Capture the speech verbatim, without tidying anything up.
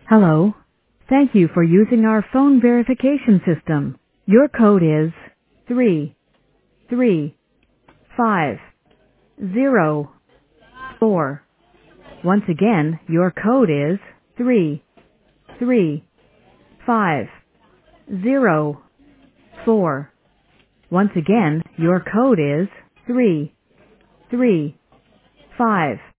Hello. Thank you for using our phone verification system. Your code is three three five zero four. Once again, your code is three three five zero four. Once again, your code is three three five